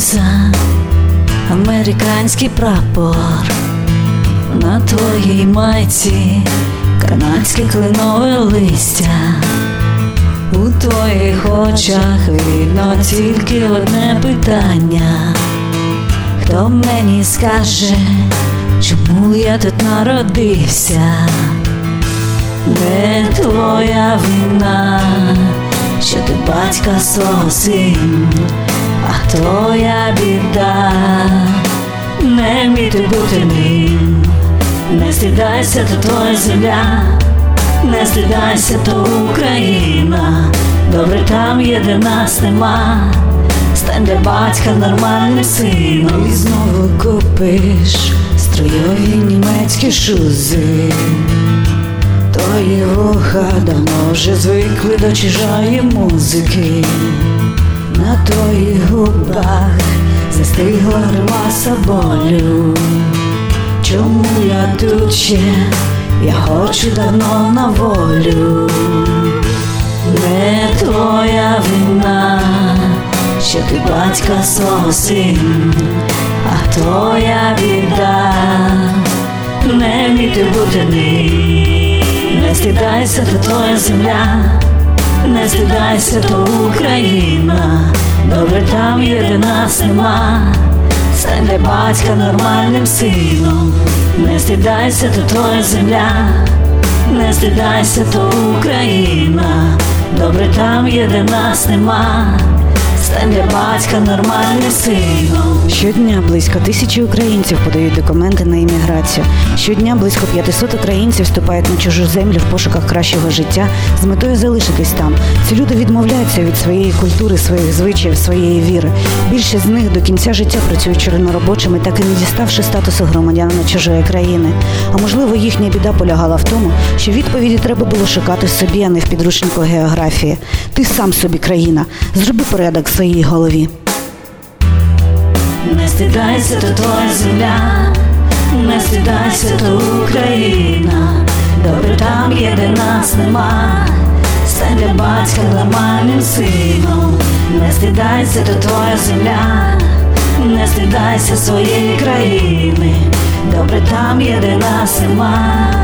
сонця американський прапор, на твоїй майці канадське кленове листя. У твоїх очах видно тільки одне питання: хто мені скаже, чому я тут народився? Де твоя вина, що ти батька свого син, а твоя біда не вміти бути ним. Не стидайся, то твоя земля, не стидайся, то Україна. Добре там є, де нас нема. Стань для батька нормальним сином. І знову купиш струйові німецькі шузи. Твої вуха давно вже звикли до чужої музики. На твоїх губах застигла гримаса болю. Чому я тут ще? Я хочу давно на волю. Не твоя вина, що ти батька свого син, а твоя біда не вміти бути ним. Не стидайся, то твоя земля, не стидайся, то Україна. Добре там є, де нас нема. Стань для батька нормальним сином. Не стидайся, то твоя земля, не стидайся, то Україна. Добре там є, де нас нема. Стань для батька нормальним сином. Щодня близько 1000 українців подають документи на імміграцію. Щодня близько 500 українців вступають на чужу землю в пошуках кращого життя з метою залишитись там. Ці люди відмовляються від своєї культури, своїх звичаїв, своєї віри. Більшість з них до кінця життя працюють чорноробочими, так і не діставши статусу громадянина чужої країни. А можливо, їхня біда полягала в тому, що відповіді треба було шукати собі, а не в підручнику географії. Ти сам собі країна. Зроби порядок в своїй голові. Не стидайся, то твоя земля, не стидайся, то Україна. Добре там є, де нас нема. Стань для батька нормальним сином. Не стидайся, то твоя земля, не стидайся своєї країни. Добре там є, де нас нема.